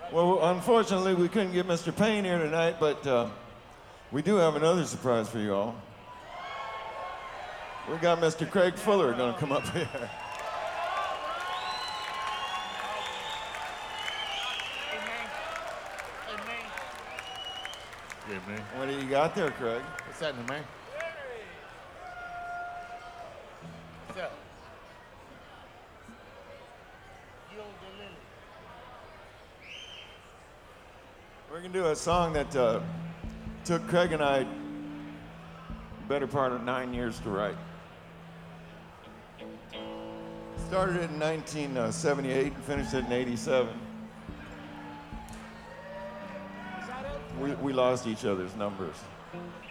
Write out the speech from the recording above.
Well, unfortunately, we couldn't get Mr. Payne here tonight, but we do have another surprise for you all. We got Mr. Craig Fuller gonna come up here. Yeah, man. What do you got there, Craig? What's happening, man? What's up? We're gonna do a song that took Craig and I better part of 9 years to write. Started it in 1978 and finished it in 87. We lost each other's numbers.